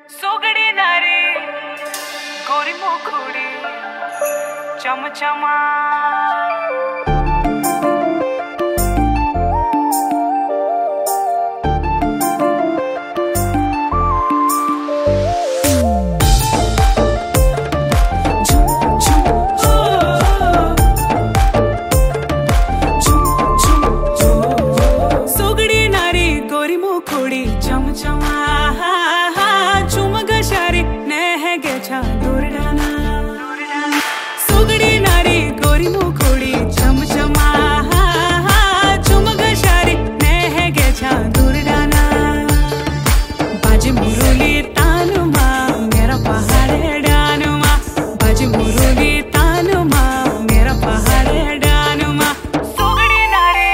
सुगड़ी नारी गोरी मुखड़ी चमचमा सुगड़ी नारी गोरी मुखोड़ी चमचमा चुमग शारी नेह गेछा दुर्डाना बाजे मुरली तानुमा मेरा पहाड़े डानुमा बाजे मुरली तानुमा मेरा पहाड़े डानुमा सुगड़ी नारी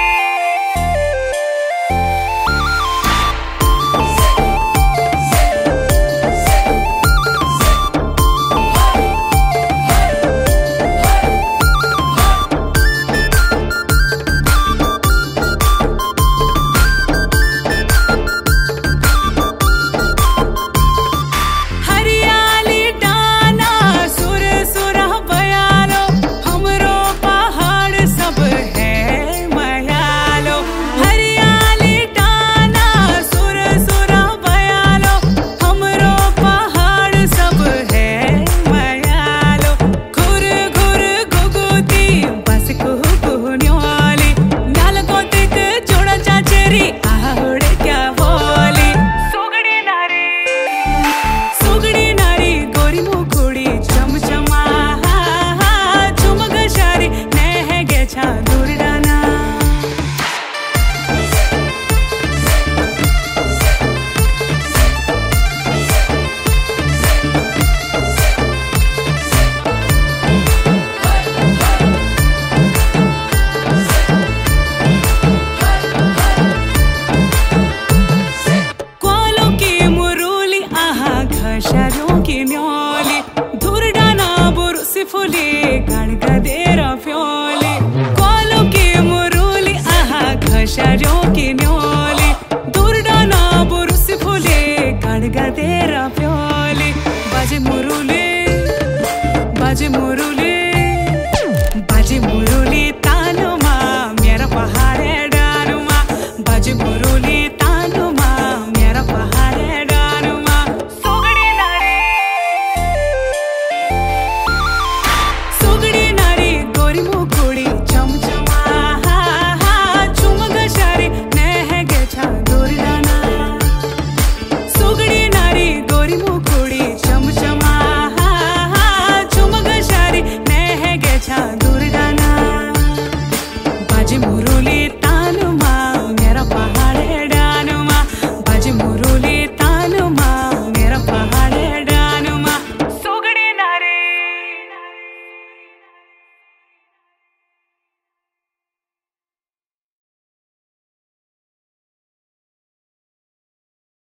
शारों की न्योली धुरडाना बुरुसी फुली गणगदेरा फ्योली कोलों की मुरुली आहा खशारों की न्योली धुरडाना बुरुसी फुली गणगदेरा फ्योली बाजे मुरुली बाजे मुरुली बाजे मुरुली तानुमा मेरा पहाड़े डानुमा बाजे मुरुली तानुमा मेरा पहाड़े मुरली तानुमा मेरा पहाड़े डानुमा बाजे मुरली तानुमा